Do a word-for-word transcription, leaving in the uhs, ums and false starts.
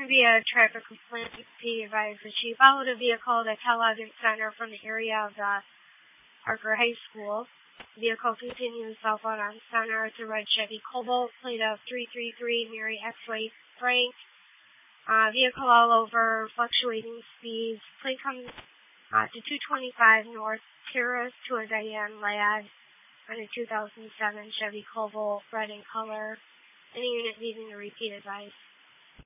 to be a traffic complaint be advised the chief. Followed a vehicle at Television Center from the area of the Parker High School. The vehicle continues southbound on Center. It's a red Chevy Cobalt, plate of three three three, Mary X-Way Frank. Uh, vehicle all over, fluctuating speeds. Plate comes uh, to two twenty-five North Terrace to a Diane Ladd on a two thousand seven Chevy Cobalt, red in color. Any unit needing a repeat advice.